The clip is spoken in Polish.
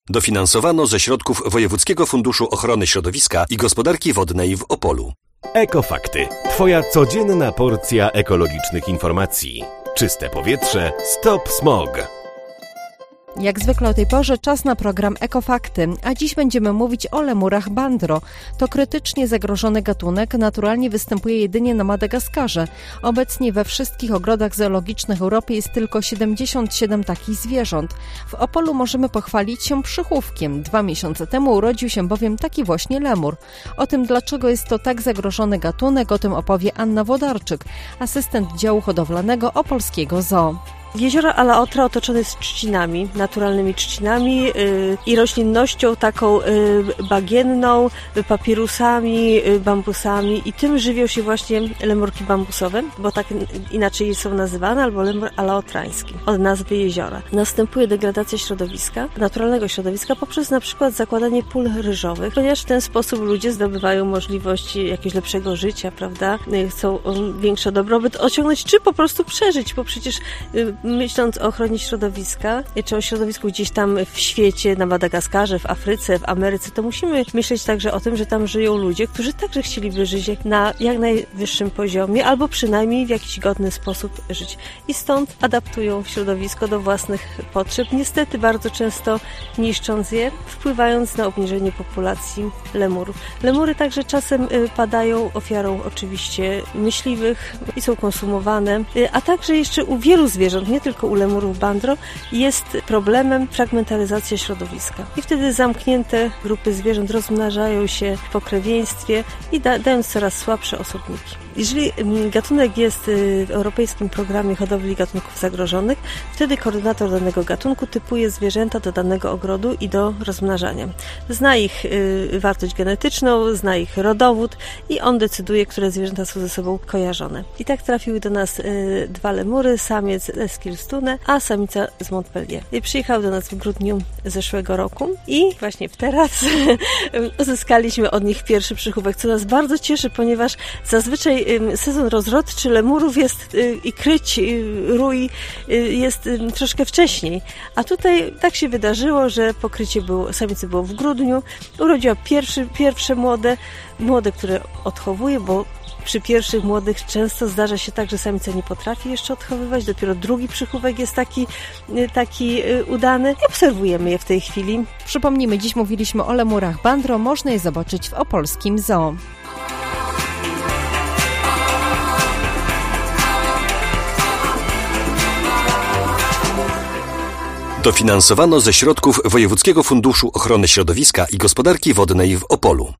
Dofinansowano ze środków Wojewódzkiego Funduszu Ochrony Środowiska i Gospodarki Wodnej w Opolu. Ekofakty. Twoja codzienna porcja ekologicznych informacji. Czyste powietrze. Stop smog. Jak zwykle o tej porze czas na program Ekofakty, a dziś będziemy mówić o lemurach bandro. To krytycznie zagrożony gatunek, naturalnie występuje jedynie na Madagaskarze. Obecnie we wszystkich ogrodach zoologicznych w Europie jest tylko 77 takich zwierząt. W Opolu możemy pochwalić się przychówkiem. 2 miesiące temu urodził się bowiem taki właśnie lemur. O tym, dlaczego jest to tak zagrożony gatunek, o tym opowie Anna Włodarczyk, asystent działu hodowlanego Opolskiego Zoo. Jezioro Alaotra otoczone jest trzcinami, naturalnymi trzcinami i roślinnością taką bagienną, papirusami, bambusami i tym żywią się właśnie lemurki bambusowe, bo tak inaczej są nazywane, albo lemur alaotrański, od nazwy jeziora. Następuje degradacja środowiska, naturalnego środowiska poprzez na przykład zakładanie pól ryżowych, ponieważ w ten sposób ludzie zdobywają możliwość jakiegoś lepszego życia, prawda? Chcą większy dobrobyt osiągnąć, czy po prostu przeżyć, bo przecież myśląc o ochronie środowiska, czy o środowisku gdzieś tam w świecie, na Madagaskarze, w Afryce, w Ameryce, to musimy myśleć także o tym, że tam żyją ludzie, którzy także chcieliby żyć na jak najwyższym poziomie, albo przynajmniej w jakiś godny sposób żyć. I stąd adaptują środowisko do własnych potrzeb, niestety bardzo często niszcząc je, wpływając na obniżenie populacji lemurów. Lemury także czasem padają ofiarą oczywiście myśliwych i są konsumowane, a także jeszcze u wielu zwierząt, nie tylko u lemurów bandro, jest problemem fragmentaryzacja środowiska. I wtedy zamknięte grupy zwierząt rozmnażają się w pokrewieństwie i dając coraz słabsze osobniki. Jeżeli gatunek jest w Europejskim Programie Hodowli Gatunków Zagrożonych, wtedy koordynator danego gatunku typuje zwierzęta do danego ogrodu i do rozmnażania. Zna ich wartość genetyczną, zna ich rodowód i on decyduje, które zwierzęta są ze sobą kojarzone. I tak trafiły do nas 2 lemury, samiec z Eskilstune, a samica z Montpellier. I przyjechał do nas w grudniu zeszłego roku i właśnie teraz uzyskaliśmy od nich pierwszy przychówek, co nas bardzo cieszy, ponieważ zazwyczaj sezon rozrodczy lemurów jest i kryć rój jest troszkę wcześniej. A tutaj tak się wydarzyło, że pokrycie samicy było w grudniu, urodziła pierwsze młode, które odchowuje, bo przy pierwszych młodych często zdarza się tak, że samica nie potrafi jeszcze odchowywać, dopiero drugi przychówek jest taki udany i obserwujemy je w tej chwili. Przypomnijmy, dziś mówiliśmy o lemurach bandro, można je zobaczyć w Opolskim Zoo. Dofinansowano ze środków Wojewódzkiego Funduszu Ochrony Środowiska i Gospodarki Wodnej w Opolu.